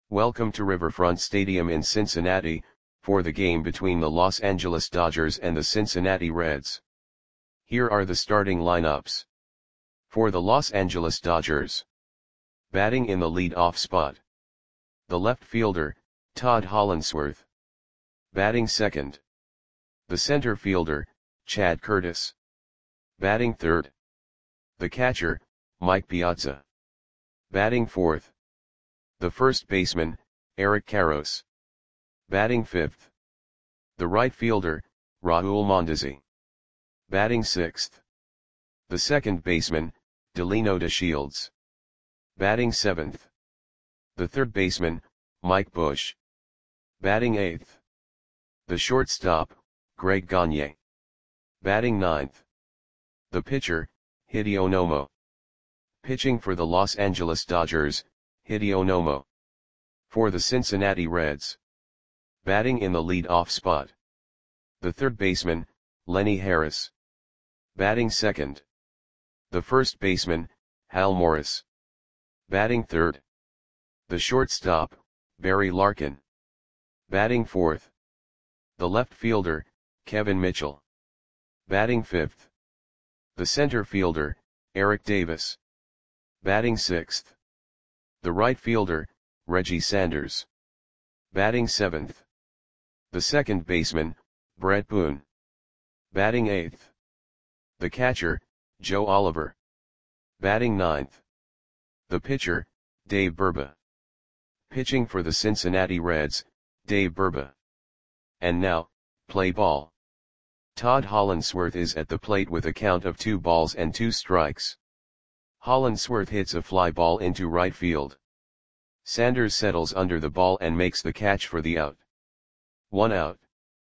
Welcome to Riverfront Stadium in Cincinnati, for the game between the Los Angeles Dodgers and the Cincinnati Reds. Here are the starting lineups. For the Los Angeles Dodgers. Batting in the lead-off spot. The left fielder, Todd Hollandsworth. Batting second. The center fielder, Chad Curtis. Batting third. The catcher, Mike Piazza. Batting fourth. The first baseman, Eric Karros. Batting fifth. The right fielder, Raul Mondesi. Batting sixth. The second baseman, Delino DeShields. Batting seventh. The third baseman, Mike Bush. Batting eighth. The shortstop, Greg Gagne. Batting ninth. The pitcher, Hideo Nomo. Pitching for the Los Angeles Dodgers, Hideo Nomo. For the Cincinnati Reds. Batting in the lead-off spot. The third baseman, Lenny Harris. Batting second. The first baseman, Hal Morris. Batting third. The shortstop, Barry Larkin. Batting fourth. The left fielder, Kevin Mitchell. Batting fifth. The center fielder, Eric Davis. Batting sixth. The right fielder, Reggie Sanders. Batting seventh. The second baseman, Brett Boone. Batting eighth. The catcher, Joe Oliver. Batting ninth. The pitcher, Dave Burba. Pitching for the Cincinnati Reds, Dave Burba. And now, play ball. Todd Hollandsworth is at the plate with a count of 2 balls and 2 strikes. Hollandsworth hits a fly ball into right field. Sanders settles under the ball and makes the catch for the out. 1 out.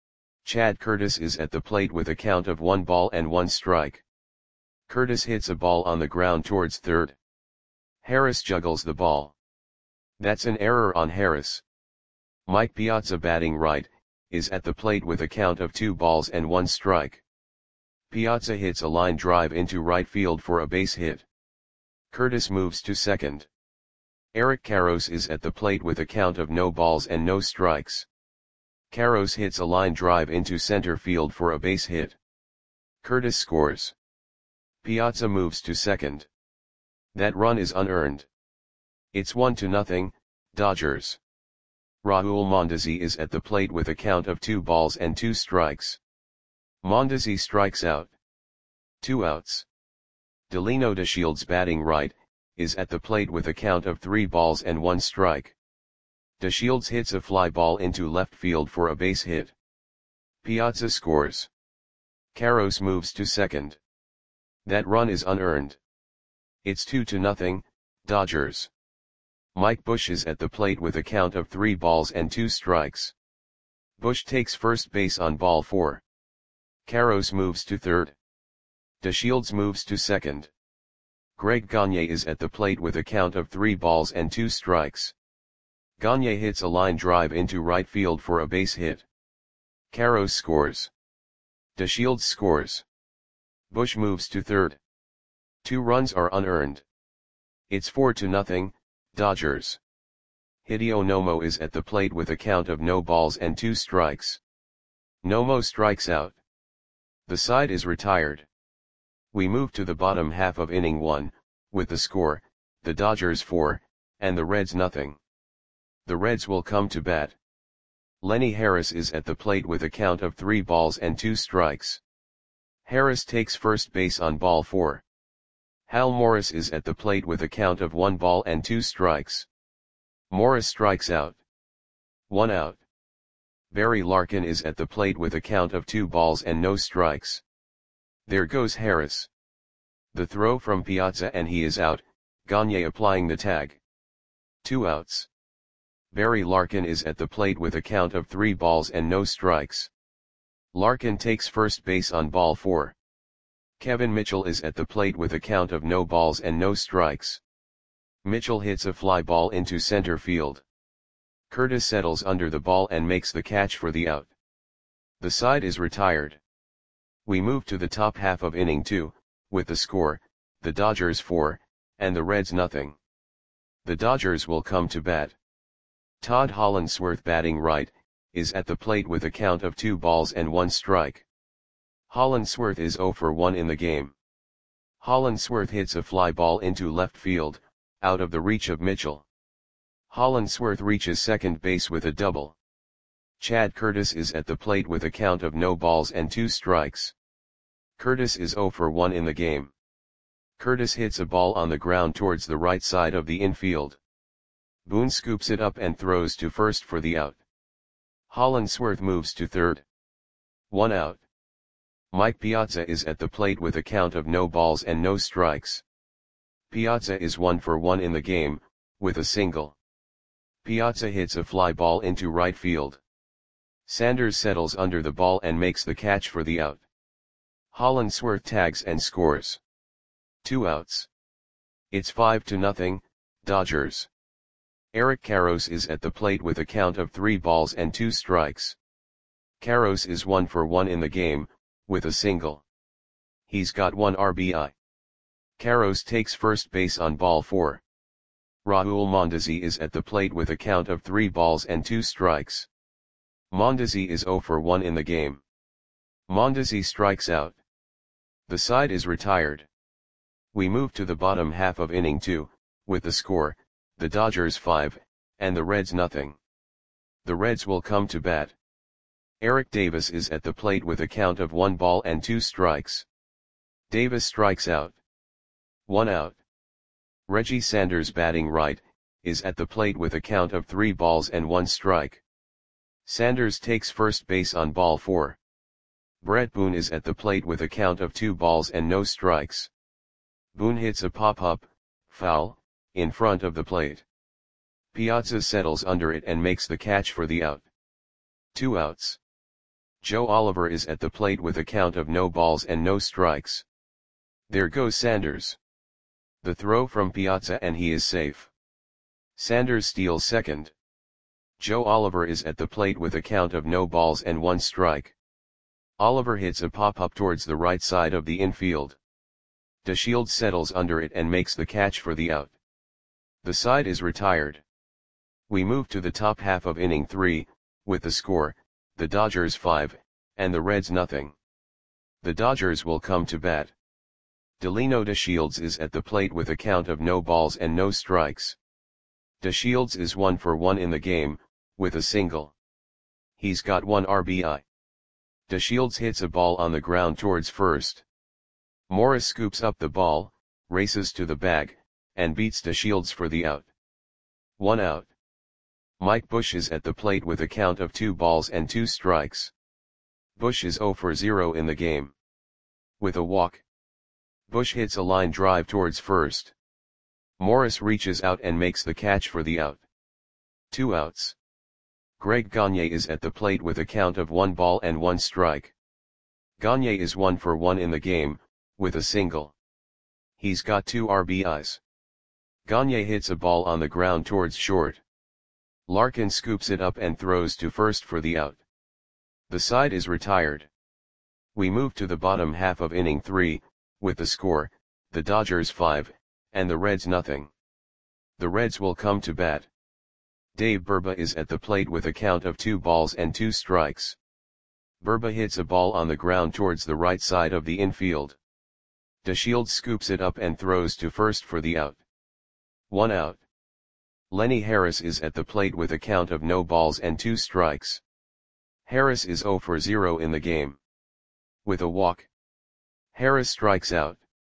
Chad Curtis is at the plate with a count of 1 ball and 1 strike. Curtis hits a ball on the ground towards third. Harris juggles the ball. That's an error on Harris. Mike Piazza, batting right, is at the plate with a count of 2 balls and 1 strike. Piazza hits a line drive into right field for a base hit. Curtis moves to second. Eric Karros is at the plate with a count of no balls and no strikes. Karros hits a line drive into center field for a base hit. Curtis scores. Piazza moves to second. That run is unearned. It's 1-0, Dodgers. Raul Mondesi is at the plate with a count of 2 balls and 2 strikes. Mondesi strikes out. 2 outs. Delino DeShields, batting right, is at the plate with a count of 3 balls and 1 strike. DeShields hits a fly ball into left field for a base hit. Piazza scores. Karros moves to second. That run is unearned. It's 2-0, Dodgers. Mike Bush is at the plate with a count of 3 balls and 2 strikes. Bush takes first base on ball 4. Karros moves to third. DeShields moves to second. Greg Gagne is at the plate with a count of 3 balls and 2 strikes. Gagne hits a line drive into right field for a base hit. Karros scores. DeShields scores. Bush moves to third. 2 runs are unearned. It's 4-0, Dodgers. Hideo Nomo is at the plate with a count of no balls and 2 strikes. Nomo strikes out. The side is retired. We move to the bottom half of inning 1, with the score, the Dodgers 4, and the Reds 0. The Reds will come to bat. Lenny Harris is at the plate with a count of 3 balls and 2 strikes. Harris takes first base on ball 4. Hal Morris is at the plate with a count of 1 ball and 2 strikes. Morris strikes out. 1 out. Barry Larkin is at the plate with a count of 2 balls and no strikes. There goes Harris. The throw from Piazza and he is out, Gagne applying the tag. 2 outs. Barry Larkin is at the plate with a count of 3 balls and no strikes. Larkin takes first base on ball 4. Kevin Mitchell is at the plate with a count of no balls and no strikes. Mitchell hits a fly ball into center field. Curtis settles under the ball and makes the catch for the out. The side is retired. We move to the top half of inning 2, with the score, the Dodgers 4, and the Reds 0. The Dodgers will come to bat. Todd Hollandsworth batting right, is at the plate with a count of 2 balls and 1 strike. Hollandsworth is 0 for 1 in the game. Hollandsworth hits a fly ball into left field, out of the reach of Mitchell. Hollandsworth reaches second base with a double. Chad Curtis is at the plate with a count of no balls and 2 strikes. Curtis is 0 for 1 in the game. Curtis hits a ball on the ground towards the right side of the infield. Boone scoops it up and throws to first for the out. Hollandsworth moves to third. 1 out. Mike Piazza is at the plate with a count of no balls and no strikes. Piazza is 1 for 1 in the game, with a single. Piazza hits a fly ball into right field. Sanders settles under the ball and makes the catch for the out. Hollandsworth tags and scores. 2 outs. It's 5-0, Dodgers. Eric Karros is at the plate with a count of 3 balls and 2 strikes. Karros is 1 for 1 in the game, with a single. He's got 1 RBI. Karros takes first base on ball 4. Raul Mondesi is at the plate with a count of 3 balls and 2 strikes. Mondesi is 0 for 1 in the game. Mondesi strikes out. The side is retired. We move to the bottom half of inning 2, with the score, the Dodgers 5, and the Reds nothing. The Reds will come to bat. Eric Davis is at the plate with a count of 1 ball and 2 strikes. Davis strikes out. 1 out. Reggie Sanders batting right, is at the plate with a count of 3 balls and 1 strike. Sanders takes first base on ball 4. Brett Boone is at the plate with a count of 2 balls and no strikes. Boone hits a pop-up, foul, in front of the plate. Piazza settles under it and makes the catch for the out. 2 outs. Joe Oliver is at the plate with a count of no balls and no strikes. There goes Sanders. The throw from Piazza and he is safe. Sanders steals second. Joe Oliver is at the plate with a count of no balls and 1 strike. Oliver hits a pop-up towards the right side of the infield. DeShields settles under it and makes the catch for the out. The side is retired. We move to the top half of inning 3, with the score, the Dodgers 5, and the Reds nothing. The Dodgers will come to bat. Delino DeShields is at the plate with a count of no balls and no strikes. DeShields is 1 for 1 in the game, with a single. He's got 1 RBI. DeShields hits a ball on the ground towards first. Morris scoops up the ball, races to the bag, and beats DeShields for the out. 1 out. Mike Bush is at the plate with a count of 2 balls and 2 strikes. Bush is 0 for 0 in the game. With a walk. Bush hits a line drive towards first. Morris reaches out and makes the catch for the out. 2 outs. Greg Gagne is at the plate with a count of 1 ball and 1 strike. Gagne is 1 for 1 in the game, with a single. He's got 2 RBIs. Gagne hits a ball on the ground towards short. Larkin scoops it up and throws to first for the out. The side is retired. We move to the bottom half of inning 3, with the score, the Dodgers 5, and the Reds nothing. The Reds will come to bat. Dave Burba is at the plate with a count of 2 balls and 2 strikes. Burba hits a ball on the ground towards the right side of the infield. DeShields scoops it up and throws to first for the out. 1 out. Lenny Harris is at the plate with a count of no balls and 2 strikes. Harris is 0 for 0 in the game. With a walk. Harris strikes out.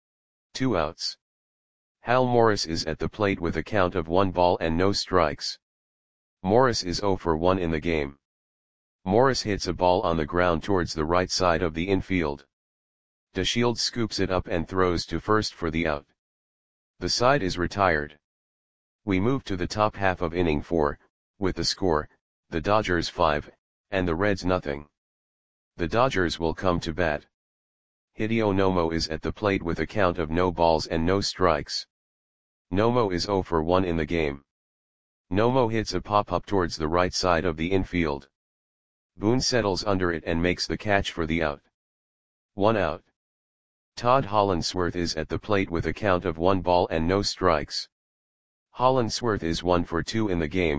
2 outs. Hal Morris is at the plate with a count of 1 ball and no strikes. Morris is 0 for 1 in the game. Morris hits a ball on the ground towards the right side of the infield. DeShields scoops it up and throws to first for the out. The side is retired. We move to the top half of inning 4, with the score, the Dodgers 5, and the Reds nothing. The Dodgers will come to bat. Hideo Nomo is at the plate with a count of no balls and no strikes. Nomo is 0 for 1 in the game. Nomo hits a pop-up towards the right side of the infield. Boone settles under it and makes the catch for the out. 1 out. Todd Hollandsworth is at the plate with a count of 1 ball and no strikes. Hollandsworth is 1 for 2 in the game,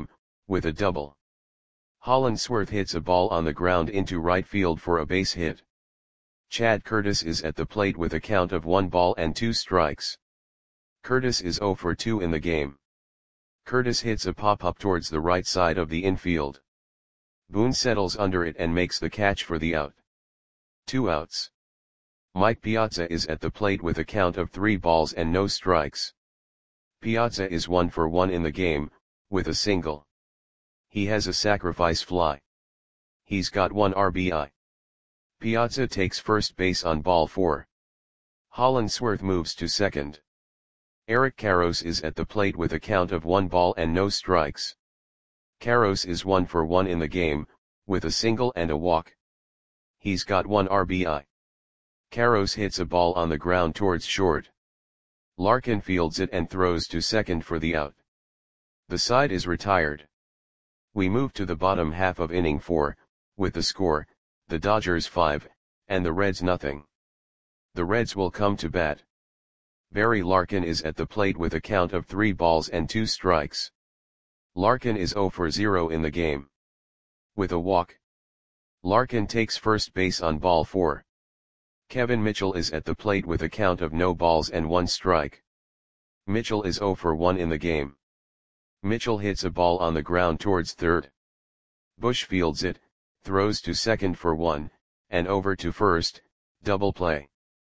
with a double. Hollandsworth hits a ball on the ground into right field for a base hit. Chad Curtis is at the plate with a count of 1 ball and 2 strikes. Curtis is 0 for 2 in the game. Curtis hits a pop-up towards the right side of the infield. Boone settles under it and makes the catch for the out. 2 outs. Mike Piazza is at the plate with a count of 3 balls and no strikes. Piazza is 1 for 1 in the game, with a single. He has a sacrifice fly. He's got 1 RBI. Piazza takes first base on ball 4. Hollandsworth moves to second. Eric Karros is at the plate with a count of 1 ball and no strikes. Karros is 1 for 1 in the game, with a single and a walk. He's got 1 RBI. Karros hits a ball on the ground towards short. Larkin fields it and throws to second for the out. The side is retired. We move to the bottom half of inning 4, with the score, the Dodgers 5, and the Reds nothing. The Reds will come to bat. Barry Larkin is at the plate with a count of 3 balls and 2 strikes. Larkin is 0 for 0 in the game. With a walk. Larkin takes first base on ball 4. Kevin Mitchell is at the plate with a count of no balls and 1 strike. Mitchell is 0 for 1 in the game. Mitchell hits a ball on the ground towards third. Bush fields it, throws to second for 1, and over to first, double play.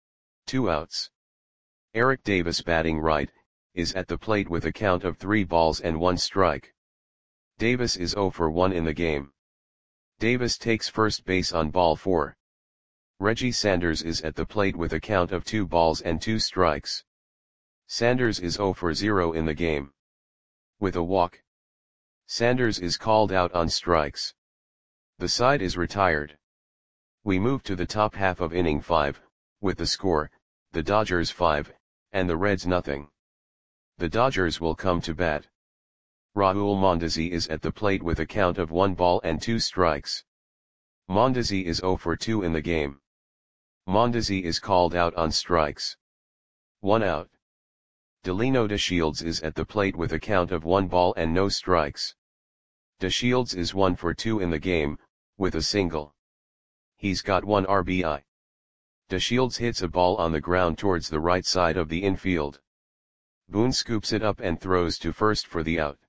2 outs. Eric Davis batting right, is at the plate with a count of 3 balls and 1 strike. Davis is 0 for 1 in the game. Davis takes first base on ball 4. Reggie Sanders is at the plate with a count of 2 balls and 2 strikes. Sanders is 0 for 0 in the game. With a walk. Sanders is called out on strikes. The side is retired. We move to the top half of inning 5, with the score, the Dodgers 5, and the Reds nothing. The Dodgers will come to bat. Raul Mondesi is at the plate with a count of 1 ball and 2 strikes. Mondesi is 0 for 2 in the game. Mondesi is called out on strikes. 1 out. Delino DeShields is at the plate with a count of 1 ball and no strikes. DeShields is 1 for 2 in the game, with a single. He's got 1 RBI. DeShields hits a ball on the ground towards the right side of the infield. Boone scoops it up and throws to first for the out.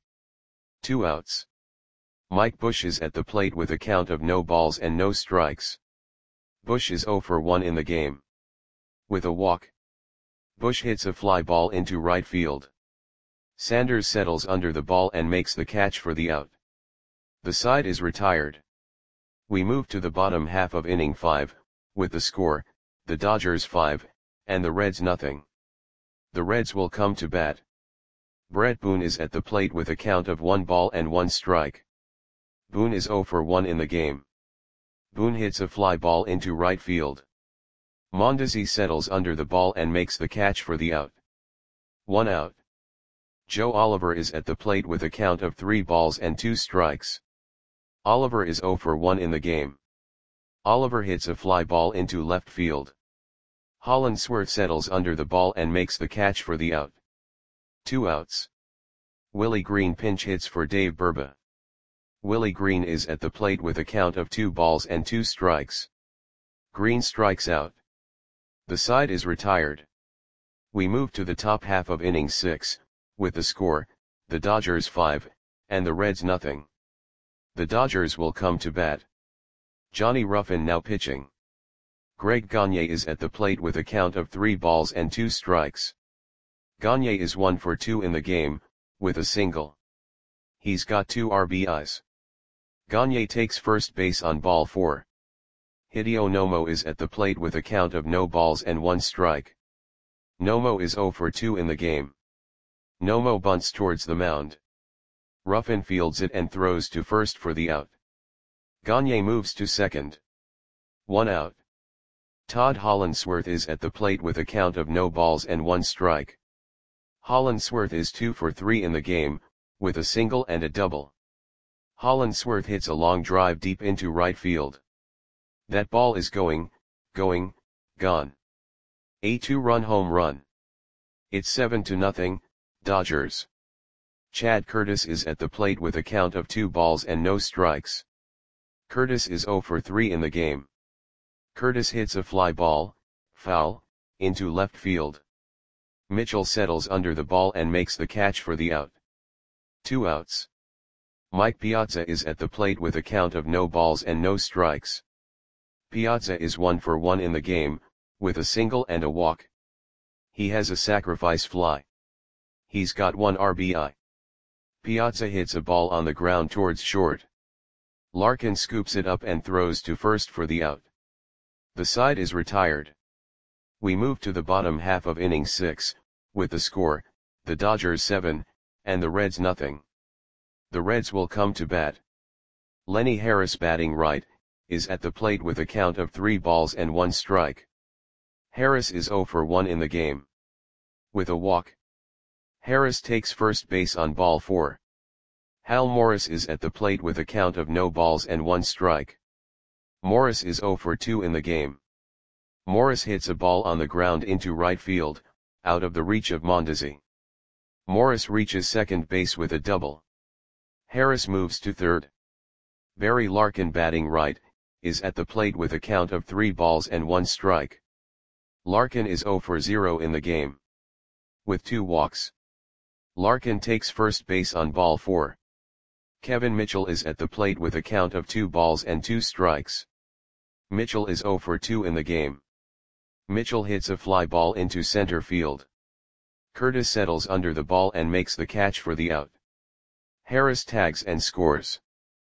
2 outs. Mike Bush is at the plate with a count of no balls and no strikes. Bush is 0 for 1 in the game. With a walk. Bush hits a fly ball into right field. Sanders settles under the ball and makes the catch for the out. The side is retired. We move to the bottom half of inning 5, with the score, the Dodgers 5, and the Reds nothing. The Reds will come to bat. Brett Boone is at the plate with a count of 1 ball and 1 strike. Boone is 0 for 1 in the game. Boone hits a fly ball into right field. Mondesi settles under the ball and makes the catch for the out. 1 out. Joe Oliver is at the plate with a count of 3 balls and 2 strikes. Oliver is 0 for 1 in the game. Oliver hits a fly ball into left field. Hollandsworth settles under the ball and makes the catch for the out. 2 outs. Willie Green pinch hits for Dave Burba. Willie Green is at the plate with a count of 2 balls and 2 strikes. Green strikes out. The side is retired. We move to the top half of inning 6, with the score, the Dodgers 5, and the Reds nothing. The Dodgers will come to bat. Johnny Ruffin now pitching. Greg Gagne is at the plate with a count of 3 balls and 2 strikes. Gagne is 1 for 2 in the game, with a single. He's got 2 RBIs. Gagne takes first base on ball 4. Hideo Nomo is at the plate with a count of no balls and 1 strike. Nomo is 0 for 2 in the game. Nomo bunts towards the mound. Ruffin fields it and throws to first for the out. Gagne moves to second. 1 out. Todd Hollandsworth is at the plate with a count of no balls and 1 strike. Hollandsworth is 2 for 3 in the game, with a single and a double. Hollandsworth hits a long drive deep into right field. That ball is gone. A 2-run home run. It's 7-0, Dodgers. Chad Curtis is at the plate with a count of 2 balls and no strikes. Curtis is 0 for 3 in the game. Curtis hits a fly ball, foul, into left field. Mitchell settles under the ball and makes the catch for the out. 2 outs. Mike Piazza is at the plate with a count of no balls and no strikes. Piazza is 1 for 1 in the game, with a single and a walk. He has a sacrifice fly. He's got 1 RBI. Piazza hits a ball on the ground towards short. Larkin scoops it up and throws to first for the out. The side is retired. We move to the bottom half of inning 6, with the score, the Dodgers 7, and the Reds nothing. The Reds will come to bat. Lenny Harris, batting right, is at the plate with a count of 3 balls and 1 strike. Harris is 0 for 1 in the game. With a walk. Harris takes first base on ball 4. Hal Morris is at the plate with a count of no balls and 1 strike. Morris is 0 for 2 in the game. Morris hits a ball on the ground into right field, out of the reach of Mondesi. Morris reaches second base with a double. Harris moves to third. Barry Larkin, batting right, is at the plate with a count of 3 balls and 1 strike. Larkin is 0 for 0 in the game. With 2 walks. Larkin takes first base on ball 4. Kevin Mitchell is at the plate with a count of 2 balls and 2 strikes. Mitchell is 0 for 2 in the game. Mitchell hits a fly ball into center field. Curtis settles under the ball and makes the catch for the out. Harris tags and scores.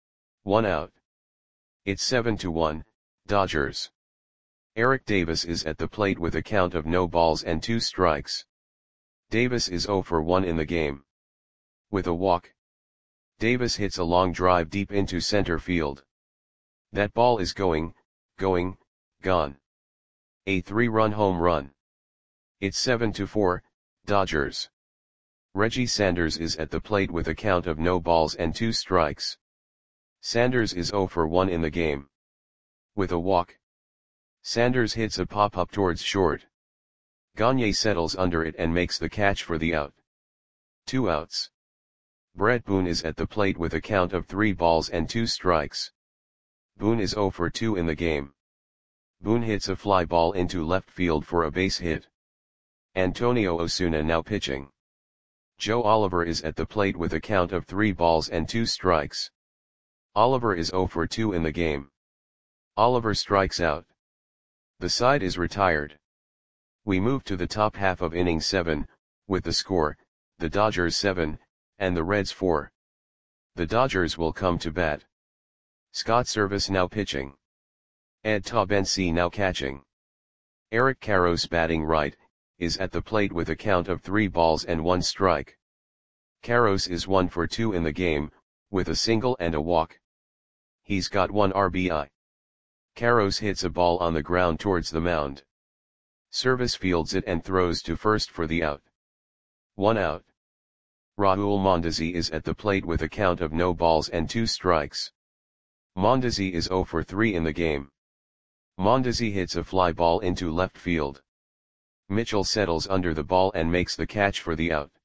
1 out. It's 7-1, Dodgers. Eric Davis is at the plate with a count of no balls and 2 strikes. Davis is 0 for 1 in the game. With a walk. Davis hits a long drive deep into center field. That ball is going, gone. A 3-run home run. It's 7-4, Dodgers. Reggie Sanders is at the plate with a count of no balls and 2 strikes. Sanders is 0 for 1 in the game. With a walk. Sanders hits a pop-up towards short. Gagne settles under it and makes the catch for the out. 2 outs. Brett Boone is at the plate with a count of 3 balls and 2 strikes. Boone is 0 for 2 in the game. Boone hits a fly ball into left field for a base hit. Antonio Osuna now pitching. Joe Oliver is at the plate with a count of 3 balls and 2 strikes. Oliver is 0 for 2 in the game. Oliver strikes out. The side is retired. We move to the top half of inning 7, with the score, the Dodgers 7, and the Reds 4. The Dodgers will come to bat. Scott Servais now pitching. Ed Taubensee now catching. Eric Karros, batting right, is at the plate with a count of 3 balls and 1 strike. Karros is 1 for 2 in the game, with a single and a walk. He's got 1 RBI. Karros hits a ball on the ground towards the mound. Servais fields it and throws to first for the out. 1 out. Raul Mondesi is at the plate with a count of no balls and 2 strikes. Mondesi is 0 for 3 in the game. Mondesi hits a fly ball into left field. Mitchell settles under the ball and makes the catch for the out.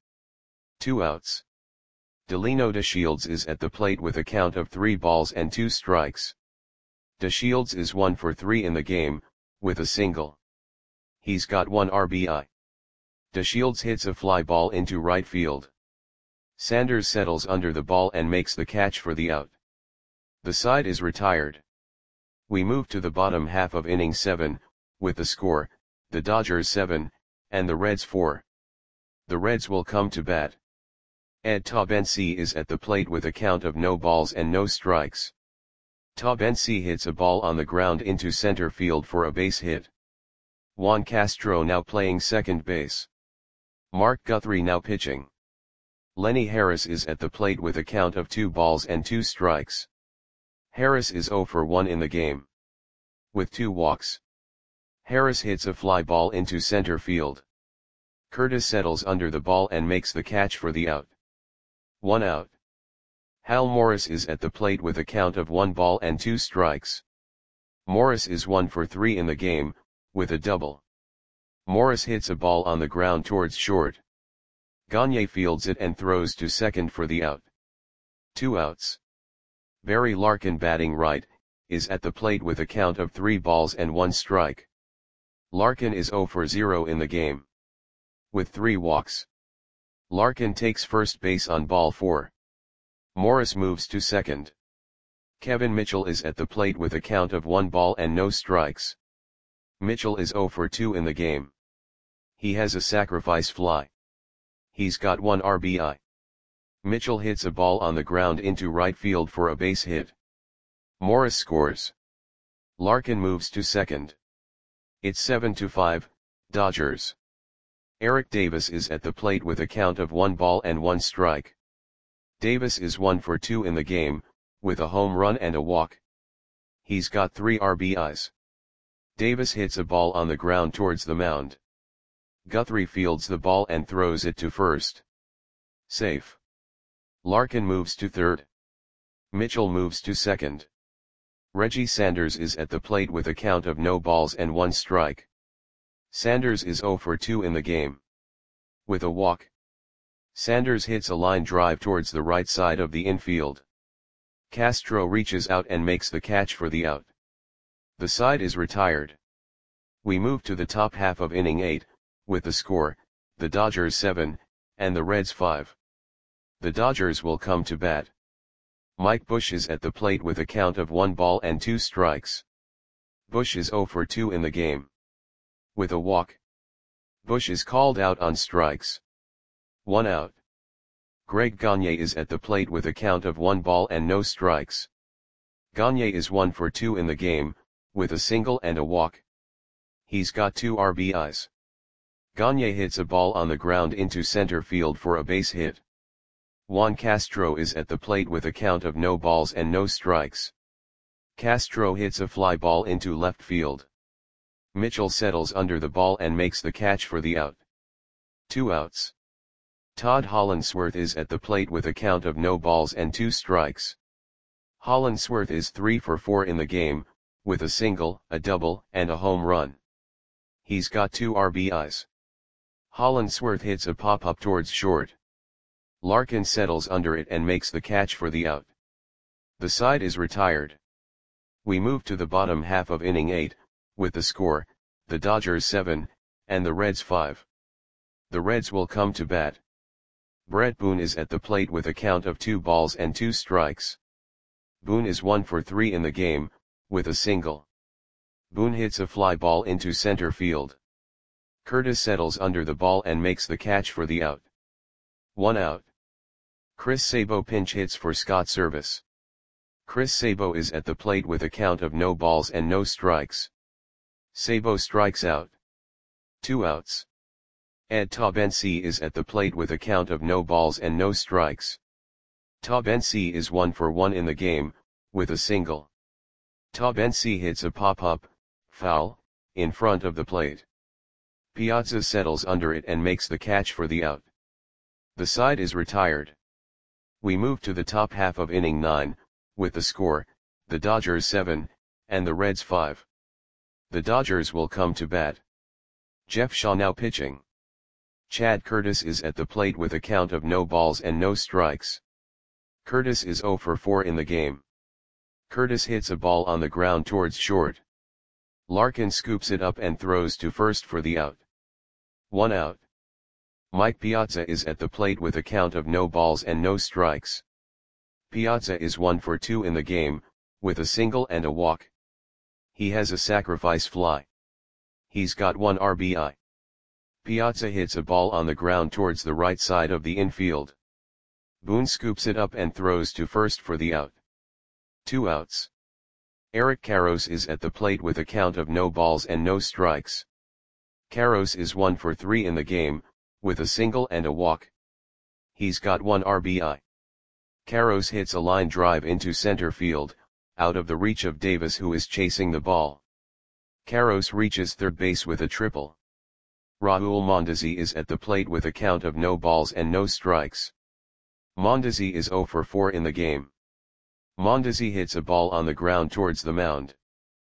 2 outs. Delino DeShields is at the plate with a count of 3 balls and 2 strikes. DeShields is 1 for 3 in the game, with a single. He's got 1 RBI. DeShields hits a fly ball into right field. Sanders settles under the ball and makes the catch for the out. The side is retired. We move to the bottom half of inning 7, with the score, the Dodgers 7, and the Reds 4. The Reds will come to bat. Ed Taubensee is at the plate with a count of no balls and no strikes. Taubensee hits a ball on the ground into center field for a base hit. Juan Castro now playing second base. Mark Guthrie now pitching. Lenny Harris is at the plate with a count of 2 balls and 2 strikes. Harris is 0 for 1 in the game. With 2 walks. Harris hits a fly ball into center field. Curtis settles under the ball and makes the catch for the out. 1 out. Hal Morris is at the plate with a count of 1 ball and 2 strikes. Morris is 1 for 3 in the game, with a double. Morris hits a ball on the ground towards short. Gagne fields it and throws to second for the out. 2 outs. Barry Larkin, batting right, is at the plate with a count of 3 balls and 1 strike. Larkin is 0 for 0 in the game. With 3 walks. Larkin takes first base on ball 4. Morris moves to second. Kevin Mitchell is at the plate with a count of 1 ball and no strikes. Mitchell is 0 for 2 in the game. He has a sacrifice fly. He's got 1 RBI. Mitchell hits a ball on the ground into right field for a base hit. Morris scores. Larkin moves to second. It's 7-5, Dodgers. Eric Davis is at the plate with a count of 1 ball and 1 strike. Davis is 1 for 2 in the game, with a home run and a walk. He's got 3 RBIs. Davis hits a ball on the ground towards the mound. Guthrie fields the ball and throws it to first. Safe. Larkin moves to third. Mitchell moves to second. Reggie Sanders is at the plate with a count of no balls and 1 strike. Sanders is 0 for 2 in the game. With a walk. Sanders hits a line drive towards the right side of the infield. Castro reaches out and makes the catch for the out. The side is retired. We move to the top half of inning 8, with the score, the Dodgers 7, and the Reds 5. The Dodgers will come to bat. Mike Bush is at the plate with a count of 1 ball and 2 strikes. Bush is 0 for 2 in the game. With a walk. Bush is called out on strikes. 1 out. Greg Gagne is at the plate with a count of 1 ball and no strikes. Gagne is 1 for 2 in the game, with a single and a walk. He's got 2 RBIs. Gagne hits a ball on the ground into center field for a base hit. Juan Castro is at the plate with a count of no balls and no strikes. Castro hits a fly ball into left field. Mitchell settles under the ball and makes the catch for the out. 2 outs. Todd Hollandsworth is at the plate with a count of no balls and 2 strikes. Hollandsworth is 3 for 4 in the game, with a single, a double, and a home run. He's got 2 RBIs. Hollandsworth hits a pop-up towards short. Larkin settles under it and makes the catch for the out. The side is retired. We move to the bottom half of inning 8, with the score, the Dodgers 7, and the Reds 5. The Reds will come to bat. Brett Boone is at the plate with a count of 2 balls and 2 strikes. Boone is 1 for 3 in the game, with a single. Boone hits a fly ball into center field. Curtis settles under the ball and makes the catch for the out. 1 out. Chris Sabo pinch hits for Scott Service. Chris Sabo is at the plate with a count of no balls and no strikes. Sabo strikes out. 2 outs. Ed Taubensee is at the plate with a count of no balls and no strikes. Taubensee is 1 for 1 in the game, with a single. Taubensee hits a pop-up, foul, in front of the plate. Piazza settles under it and makes the catch for the out. The side is retired. We move to the top half of inning 9, with the score, the Dodgers 7, and the Reds 5. The Dodgers will come to bat. Jeff Shaw now pitching. Chad Curtis is at the plate with a count of no balls and no strikes. Curtis is 0 for 4 in the game. Curtis hits a ball on the ground towards short. Larkin scoops it up and throws to first for the out. 1 out. Mike Piazza is at the plate with a count of no balls and no strikes. Piazza is 1 for 2 in the game, with a single and a walk. He has a sacrifice fly. He's got 1 RBI. Piazza hits a ball on the ground towards the right side of the infield. Boone scoops it up and throws to first for the out. 2 outs. Eric Karros is at the plate with a count of no balls and no strikes. Karros is 1 for 3 in the game, with a single and a walk. He's got 1 RBI. Karros hits a line drive into center field, out of the reach of Davis, who is chasing the ball. Karros reaches third base with a triple. Raul Mondesi is at the plate with a count of no balls and no strikes. Mondesi is 0 for 4 in the game. Mondesi hits a ball on the ground towards the mound.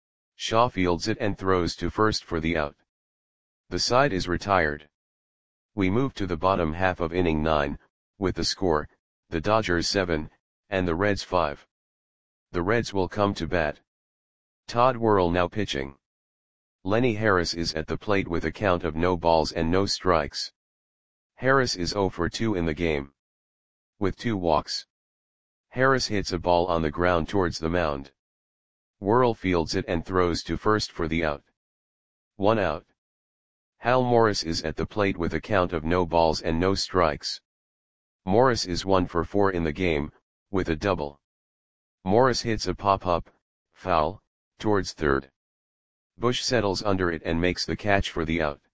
Shaw fields it and throws to first for the out. The side is retired. We move to the bottom half of inning 9, with the score, the Dodgers 7, and the Reds 5. The Reds will come to bat. Todd Worrell now pitching. Lenny Harris is at the plate with a count of no balls and no strikes. Harris is 0 for 2 in the game, with 2 walks. Harris hits a ball on the ground towards the mound. Worrell fields it and throws to first for the out. 1 out. Hal Morris is at the plate with a count of no balls and no strikes. Morris is 1 for 4 in the game, with a double. Morris hits a pop-up, foul, towards third. Bush settles under it and makes the catch for the out.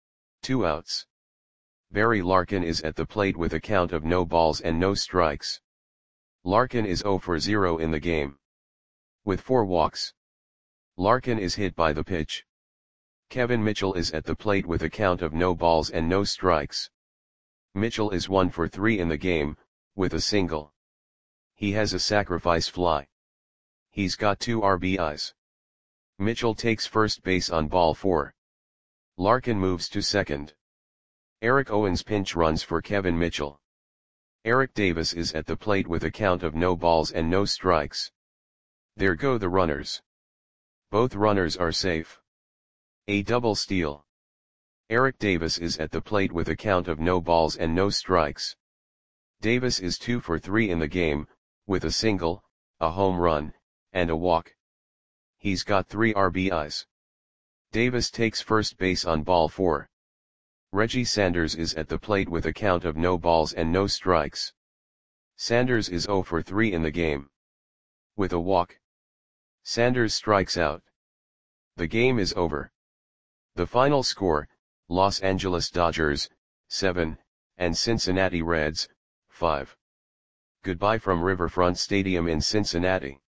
2 outs. Barry Larkin is at the plate with a count of no balls and no strikes. Larkin is 0 for 0 in the game, with 4 walks. Larkin is hit by the pitch. Kevin Mitchell is at the plate with a count of no balls and no strikes. Mitchell is 1 for 3 in the game, with a single. He has a sacrifice fly. He's got 2 RBIs. Mitchell takes first base on ball 4. Larkin moves to second. Eric Owens pinch runs for Kevin Mitchell. Eric Davis is at the plate with a count of no balls and no strikes. There go the runners. Both runners are safe. A double steal. Eric Davis is at the plate with a count of no balls and no strikes. Davis is 2 for 3 in the game, with a single, a home run, and a walk. He's got 3 RBIs. Davis takes first base on ball 4. Reggie Sanders is at the plate with a count of no balls and no strikes. Sanders is 0 for 3 in the game, with a walk. Sanders strikes out. The game is over. The final score, Los Angeles Dodgers, 7, and Cincinnati Reds, 5. Goodbye from Riverfront Stadium in Cincinnati.